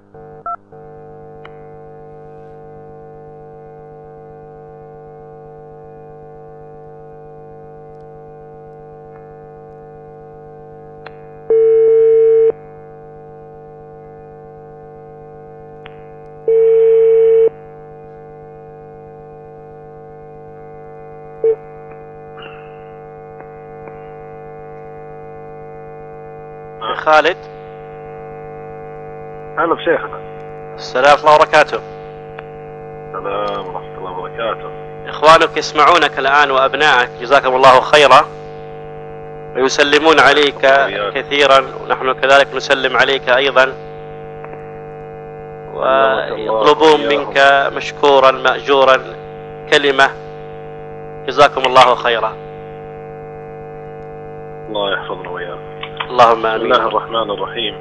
خالد. هلا بشيخنا. السلام ورحمة الله وبركاته. السلام ورحمة الله وبركاته. إخوانك يسمعونك الآن وأبنائك جزاكم الله خيرا ويسلمون عليك كثيرا، ونحن كذلك نسلم عليك أيضا، ويطلبون منك مشكورا مأجورا كلمة جزاكم الله خيرا. الله يحفظنا وياك. اللهم آمين. بسم الله الرحمن الرحيم.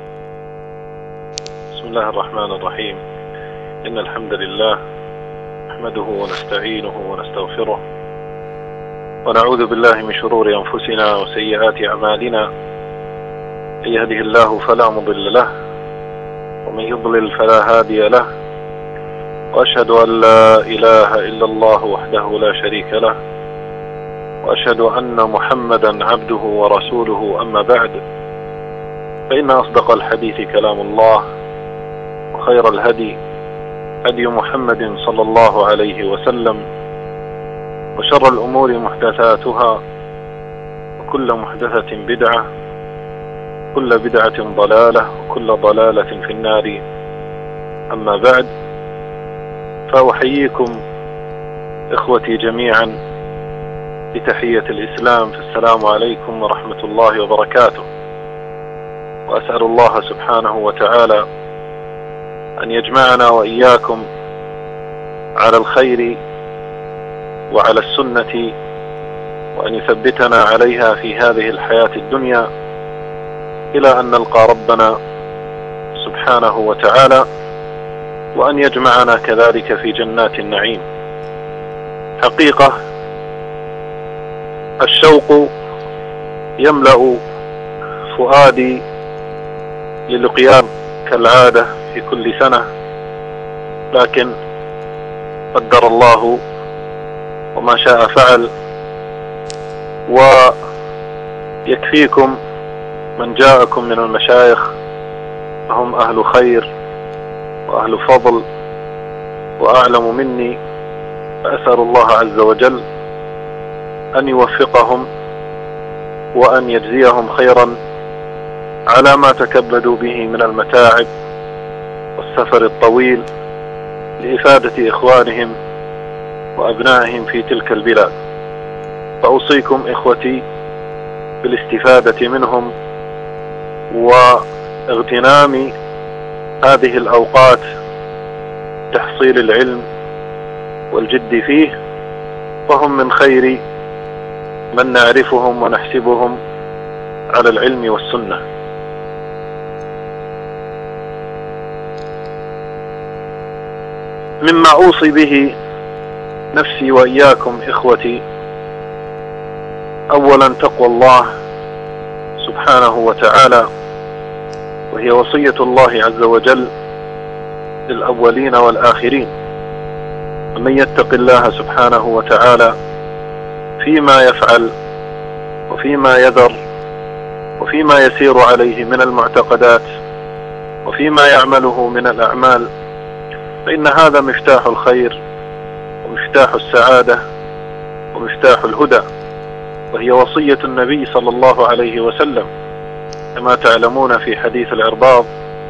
بسم الله الرحمن الرحيم. إن الحمد لله نحمده ونستعينه ونستغفره ونعوذ بالله من شرور أنفسنا وسيئات أعمالنا. من يهده الله فلا مضل له ومن يضلل فلا هادي له، وأشهد أن لا إله إلا الله وحده لا شريك له، وأشهد أن محمدا عبده ورسوله. أما بعد، فإن أصدق الحديث كلام الله، وخير الهدي هدي محمد صلى الله عليه وسلم، وشر الأمور محدثاتها، وكل محدثة بدعة، كل بدعة ضلالة، وكل ضلالة في النار. أما بعد، فأحييكم إخوتي جميعا بتحية الإسلام، فالسلام عليكم ورحمة الله وبركاته. وأسأل الله سبحانه وتعالى أن يجمعنا وإياكم على الخير وعلى السنة، وأن يثبتنا عليها في هذه الحياة الدنيا إلى أن نلقى ربنا سبحانه وتعالى، وأن يجمعنا كذلك في جنات النعيم. حقيقة الشوق يملأ فؤادي للقيام كالعادة في كل سنة، لكن قدر الله وما شاء فعل. ويكفيكم من جاءكم من المشايخ، فهم أهل خير وأهل فضل وأعلم مني، فأسأل الله عز وجل أن يوفقهم وأن يجزيهم خيرا على ما تكبدوا به من المتاعب والسفر الطويل لإفادة إخوانهم وأبنائهم في تلك البلاد. فأوصيكم إخوتي بالاستفادة منهم واغتنام هذه الأوقات، تحصيل العلم والجد فيه، فهم من خير من نعرفهم ونحسبهم على العلم والسنة. مما أوصي به نفسي وإياكم إخوتي، أولا تقوى الله سبحانه وتعالى، وهي وصية الله عز وجل للأولين والآخرين. ومن يتق الله سبحانه وتعالى فيما يفعل وفيما يذر وفيما يسير عليه من المعتقدات وفيما يعمله من الأعمال، فإن هذا مفتاح الخير ومفتاح السعادة ومفتاح الهدى، وهي وصية النبي صلى الله عليه وسلم، كما تعلمون في حديث العرباض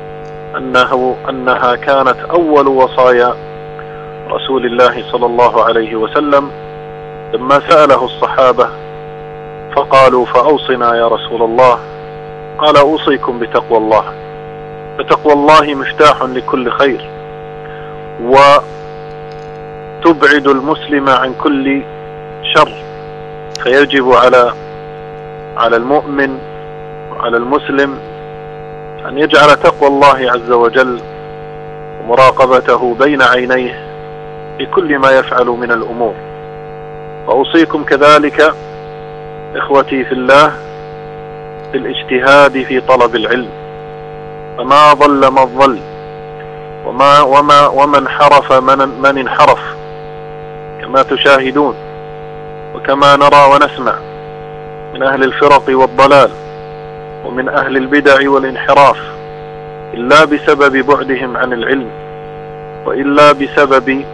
أنها كانت أول وصايا رسول الله صلى الله عليه وسلم، لما سأله الصحابة فقالوا فأوصنا يا رسول الله، قال أوصيكم بتقوى الله. فتقوى الله مفتاح لكل خير، وتبعد المسلم عن كل شر. فيجب على المؤمن وعلى المسلم أن يجعل تقوى الله عز وجل ومراقبته بين عينيه في كل ما يفعل من الأمور. وأوصيكم كذلك إخوتي في الله بالاجتهاد في طلب العلم، فما ضل من ضل ومن انحرف من انحرف كما تشاهدون وكما نرى ونسمع من أهل الفرق والضلال ومن أهل البدع والانحراف، إلا بسبب بعدهم عن العلم، وإلا بسبب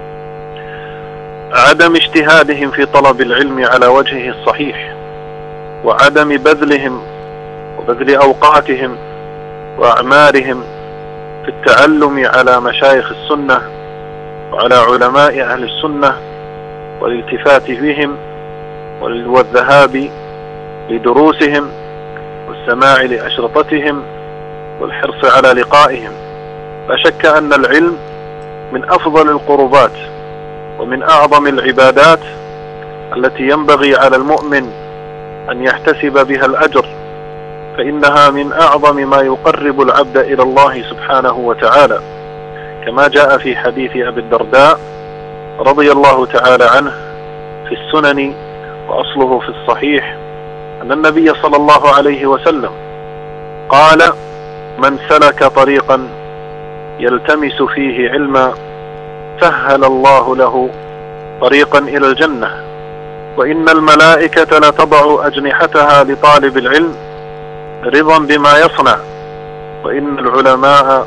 عدم اجتهادهم في طلب العلم على وجهه الصحيح، وعدم بذلهم وبذل أوقاتهم وأعمارهم في التعلم على مشايخ السنة وعلى علماء أهل السنة والالتفات بهم والذهاب لدروسهم والسماع لأشرطتهم والحرص على لقائهم. لا شك أن العلم من أفضل القربات ومن أعظم العبادات التي ينبغي على المؤمن أن يحتسب بها الأجر، فإنها من أعظم ما يقرب العبد إلى الله سبحانه وتعالى، كما جاء في حديث أبي الدرداء رضي الله تعالى عنه في السنن وأصله في الصحيح أن النبي صلى الله عليه وسلم قال: من سلك طريقا يلتمس فيه علما سهل الله له طريقا إلى الجنة، وإن الملائكة لتضع أجنحتها لطالب العلم رضا بما يصنع، وإن العلماء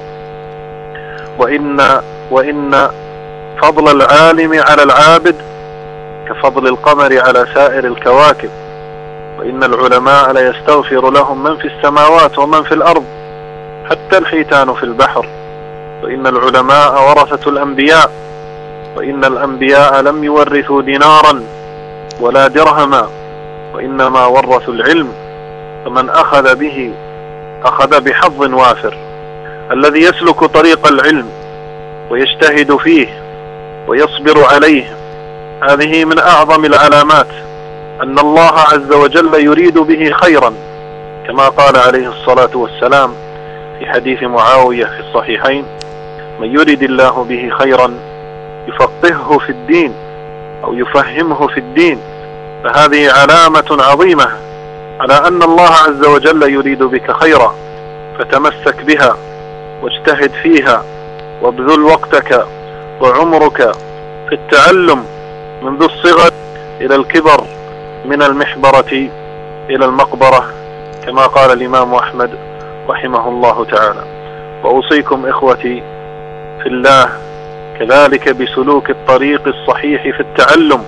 وإن فضل العالم على العابد كفضل القمر على سائر الكواكب، وإن العلماء ليستغفر لهم من في السماوات ومن في الأرض حتى الحيتان في البحر، وإن العلماء ورثة الأنبياء، وإن الأنبياء لم يورثوا دينارا ولا درهما، وإنما ورثوا العلم، فمن أخذ به أخذ بحظ وافر. الذي يسلك طريق العلم ويجتهد فيه ويصبر عليه، هذه من أعظم العلامات أن الله عز وجل يريد به خيرا، كما قال عليه الصلاة والسلام في حديث معاوية في الصحيحين: من يريد الله به خيرا يفقهه في الدين أو يفهمه في الدين. فهذه علامة عظيمة على أن الله عز وجل يريد بك خيرا، فتمسك بها واجتهد فيها وابذل وقتك وعمرك في التعلم منذ الصغر إلى الكبر، من المحبرة إلى المقبرة، كما قال الإمام أحمد رحمه الله تعالى. وأوصيكم إخوتي في الله كذلك بسلوك الطريق الصحيح في التعلم،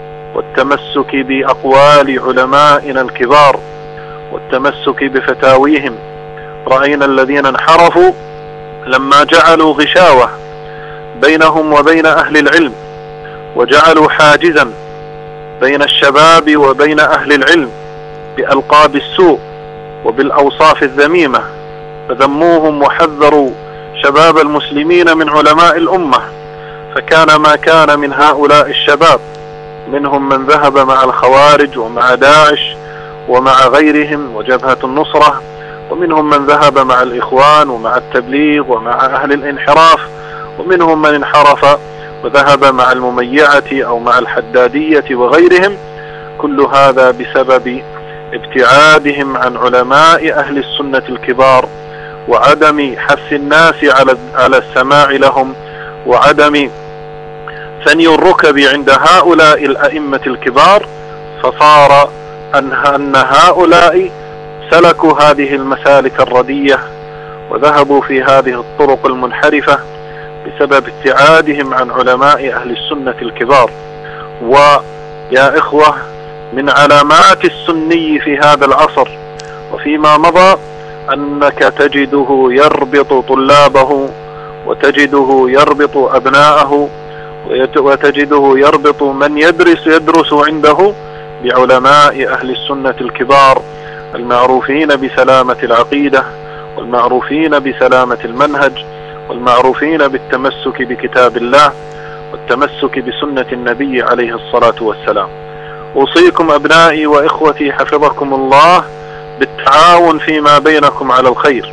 والتمسك بأقوال علمائنا الكبار، والتمسك بفتاويهم. رأينا الذين انحرفوا لما جعلوا غشاوة بينهم وبين أهل العلم، وجعلوا حاجزا بين الشباب وبين أهل العلم بألقاب السوء وبالأوصاف الذميمة، فذموهم وحذروا شباب المسلمين من علماء الأمة. فكان ما كان من هؤلاء الشباب، منهم من ذهب مع الخوارج ومع داعش ومع غيرهم وجبهة النصرة، ومنهم من ذهب مع الإخوان ومع التبليغ ومع أهل الانحراف، ومنهم من انحرف وذهب مع المميعة أو مع الحدادية وغيرهم. كل هذا بسبب ابتعادهم عن علماء أهل السنة الكبار، وعدم حث الناس على السماع لهم، وعدم ثني الركب عند هؤلاء الأئمة الكبار. فصار أن هؤلاء سلكوا هذه المسالك الردية وذهبوا في هذه الطرق المنحرفة بسبب ابتعادهم عن علماء أهل السنة الكبار. ويا إخوة، من علامات السني في هذا العصر وفيما مضى أنك تجده يربط طلابه، وتجده يربط أبناءه، وتجده يربط من يدرس عنده بعلماء أهل السنة الكبار المعروفين بسلامة العقيدة، والمعروفين بسلامة المنهج، والمعروفين بالتمسك بكتاب الله والتمسك بسنة النبي عليه الصلاة والسلام. أوصيكم أبنائي وإخوتي حفظكم الله بالتعاون فيما بينكم على الخير،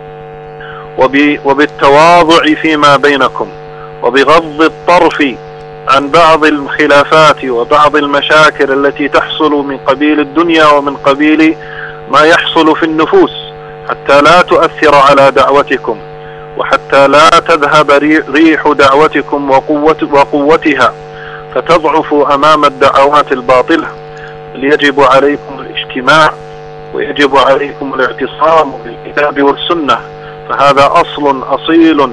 وبالتواضع فيما بينكم، وبغض الطرف عن بعض الخلافات وبعض المشاكل التي تحصل من قبيل الدنيا ومن قبيل ما يحصل في النفوس، حتى لا تؤثر على دعوتكم، وحتى حتى لا تذهب ريح دعوتكم وقوتها فتضعفوا أمام الدعوات الباطلة. يجب عليكم الاجتماع ويجب عليكم الاعتصام بالكتاب والسنة، فهذا أصل أصيل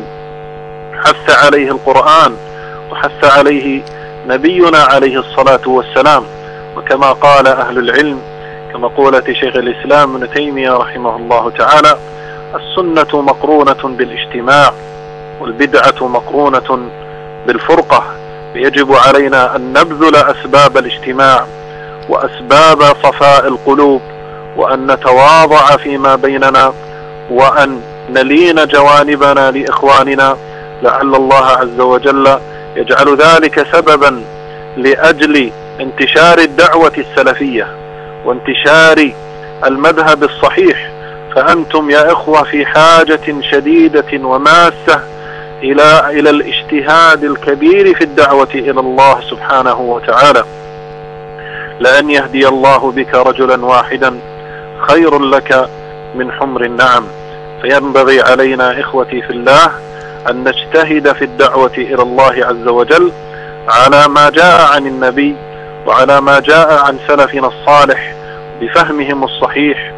حث عليه القرآن وحث عليه نبينا عليه الصلاة والسلام. وكما قال أهل العلم كمقولة شيخ الإسلام ابن تيمية رحمه الله تعالى: السنة مقرونة بالاجتماع والبدعة مقرونة بالفرقة، فيجب علينا أن نبذل أسباب الاجتماع وأسباب صفاء القلوب، وأن نتواضع فيما بيننا، وأن نلين جوانبنا لإخواننا، لعل الله عز وجل يجعل ذلك سببا لأجل انتشار الدعوة السلفية وانتشار المذهب الصحيح. فأنتم يا إخوة في حاجة شديدة وماسة إلى الاجتهاد الكبير في الدعوة إلى الله سبحانه وتعالى. لأن يهدي الله بك رجلا واحدا خير لك من حمر النعم. فينبغي علينا إخوتي في الله أن نجتهد في الدعوة إلى الله عز وجل على ما جاء عن النبي وعلى ما جاء عن سلفنا الصالح بفهمهم الصحيح،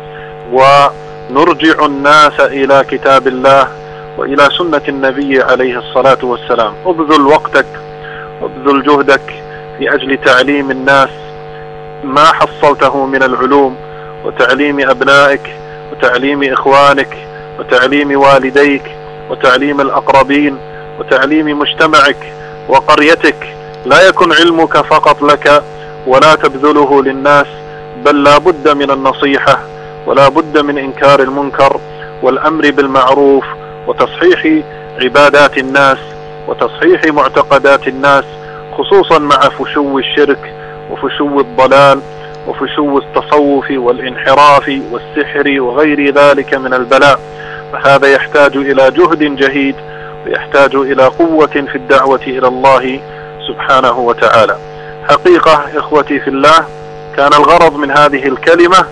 ونرجع الناس إلى كتاب الله وإلى سنة النبي عليه الصلاة والسلام. ابذل وقتك وابذل جهدك لأجل تعليم الناس ما حصلته من العلوم، وتعليم أبنائك وتعليم إخوانك وتعليم والديك وتعليم الأقربين وتعليم مجتمعك وقريتك. لا يكن علمك فقط لك ولا تبذله للناس، بل لا بد من النصيحة ولا بد من إنكار المنكر والأمر بالمعروف وتصحيح عبادات الناس وتصحيح معتقدات الناس، خصوصا مع فشو الشرك وفشو الضلال وفشو التصوف والانحراف والسحر وغير ذلك من البلاء. فهذا يحتاج إلى جهد جهيد ويحتاج إلى قوة في الدعوة إلى الله سبحانه وتعالى. حقيقة إخوتي في الله، كان الغرض من هذه الكلمة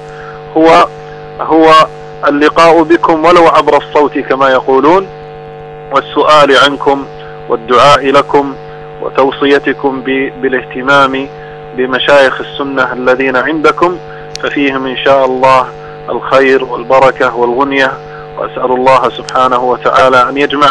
هو اللقاء بكم ولو عبر الصوت كما يقولون، والسؤال عنكم والدعاء لكم وتوصيتكم بالاهتمام بمشايخ السنة الذين عندكم، ففيهم إن شاء الله الخير والبركة والغنية. وأسأل الله سبحانه وتعالى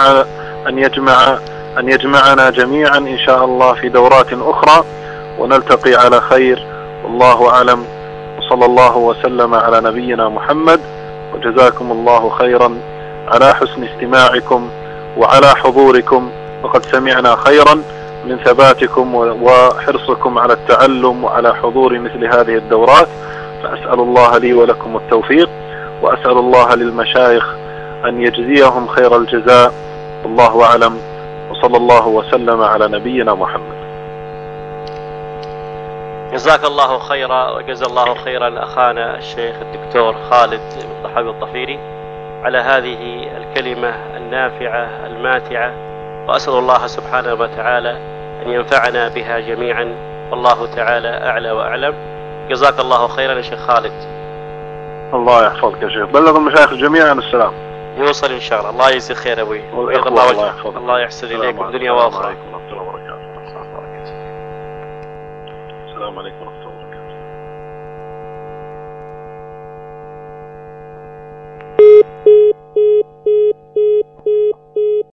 أن يجمعنا جميعا إن شاء الله في دورات أخرى ونلتقي على خير، والله أعلم. وصلى الله وسلم على نبينا محمد، وجزاكم الله خيرا على حسن استماعكم وعلى حضوركم، وقد سمعنا خيرا من ثباتكم وحرصكم على التعلم وعلى حضور مثل هذه الدورات. فأسأل الله لي ولكم التوفيق، وأسأل الله للمشايخ أن يجزيهم خير الجزاء، والله أعلم. وصلى الله وسلم على نبينا محمد. جزاك الله خيرا، وجزا الله خيرا أخانا الشيخ الدكتور خالد بن ضحاوي الضفيري على هذه الكلمة النافعة الماتعة، وأسأل الله سبحانه وتعالى أن ينفعنا بها جميعا، والله تعالى أعلى وأعلم. جزاك الله خيرا يا شيخ خالد. الله يحفظك يا شيخ. بلغ المشايخ جميعا السلام. يوصل إن شاء الله. الله يجزي خير أبوي، الله يحفظك. الله يحسن إليكم دنيا وأخرى.